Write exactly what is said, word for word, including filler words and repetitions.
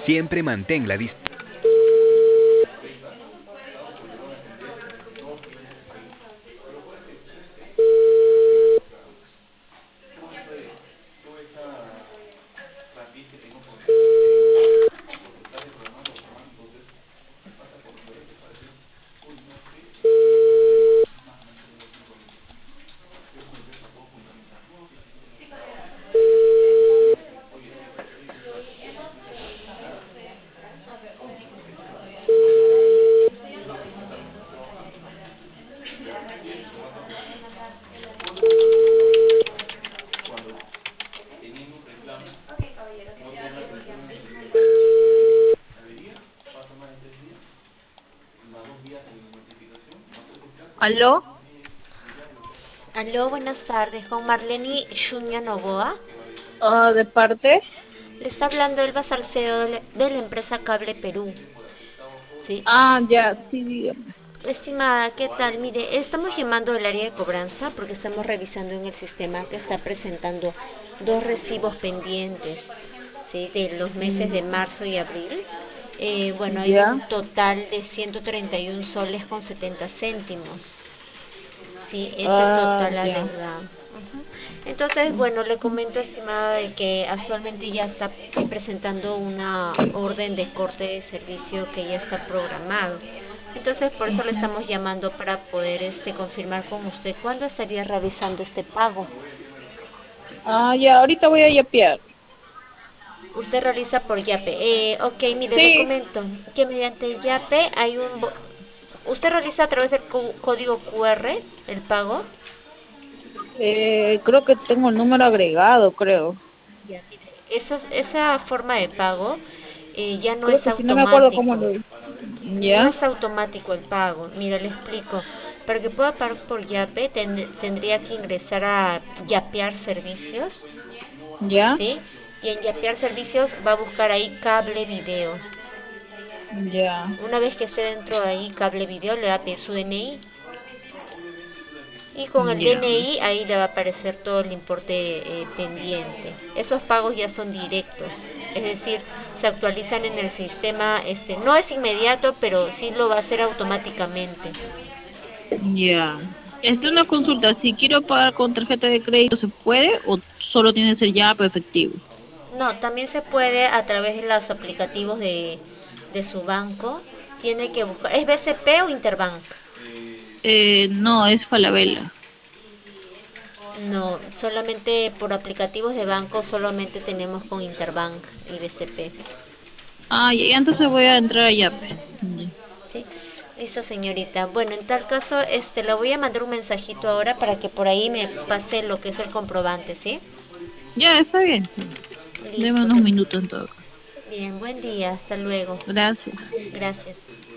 Siempre mantén la distancia. ¿Aló? Aló, buenas tardes, con Marlene Shuña Novoa. Ah, ¿de parte? Le está hablando Elba Salcedo de la, de la empresa Cable Perú. Sí. Ah, ya, sí, dígame. Estimada, ¿qué tal? Mire, estamos llamando del área de cobranza porque estamos revisando en el sistema que está presentando dos recibos pendientes, ¿sí? De los meses de Mm, marzo y abril. Eh, bueno, hay ya. un total de ciento treinta y uno soles con setenta céntimos. Sí, es el Ah, total ya. adeudado. Ujú. Entonces, bueno, le Ujú. comento, estimada, de que actualmente ya está eh, presentando una orden de corte de servicio que ya está programado. Entonces, por eso le Ujú. estamos llamando para poder este confirmar con usted cuándo estaría realizando este pago. Ah, ya, ahorita voy a yapear. Usted realiza por Yape. Eh, ok, mire, le Sí, comento que mediante el Yape hay un... bo- Usted realiza a través del co- código Q R el pago. eh, creo que tengo el número agregado, creo. Ya, mire, esos- esa forma de pago eh, ya no Creo es que si no me acuerdo cómo automático. lo hice. No Ya, es automático el pago. Mira, le explico. Para que pueda pagar por Yape, ten- tendría que ingresar a Yapear Servicios, ya, ¿sí? Y en Yapear Servicios va a buscar ahí cable video. ya, Una vez que esté dentro de ahí cable video, le va a pedir su D N I. Y con el ya, D N I ahí le va a aparecer todo el importe eh, pendiente. Esos pagos ya son directos, es decir, se actualizan en el sistema, este, no es inmediato, pero sí lo va a hacer automáticamente. ya. Esta es ¿Sí? una consulta. Si quiero pagar con tarjeta de crédito, ¿se puede o solo tiene que ser ya efectivo? No, también se puede a través de los aplicativos de, de su banco. Tiene que buscar, ¿es B C P o Interbank? Eh, no, es Falabella. No, solamente por aplicativos de banco, solamente tenemos con Interbank y B C P. Ah, ya, entonces voy a entrar a Yape. Ya, Sí, listo, señorita. Bueno, en tal caso, este, le voy a mandar un mensajito ahora para que por ahí me pase lo que es el comprobante, ¿sí? ya, está bien. Deme Listo. unos Que... minutos en todo caso. Bien, buen día. Hasta luego. Gracias. Gracias.